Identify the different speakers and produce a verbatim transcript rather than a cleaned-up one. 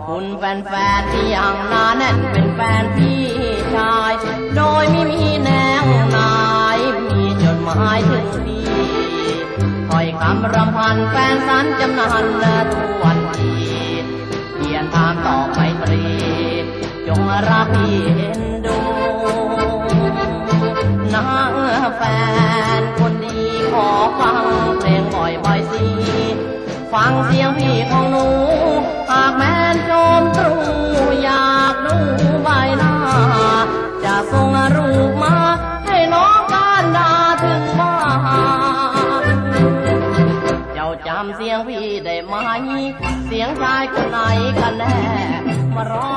Speaker 1: คุณแฟนๆที่ยังหนาแน่นเป็นแฟนพี่ชายโดยไม่มีแนวนายมีจดหมายถึงพี่คอยคำรำพันแฟนสันจำนานและทุกวันทีเพียรตามต่อไปตรีจงรักพี่เห็นดูนะแฟนคนดีขอฟังเพลงบ่อยๆสิฟังเสียงพี่ของหนูหากแม้นโจมตรูอยากดูใบหน้าจะส่งรูปมาให้น้องการดาถึงบ้านเจ้าจำเสียงพี่ได้ไหมเสียงชายคนไหนกันแน่มาร้อง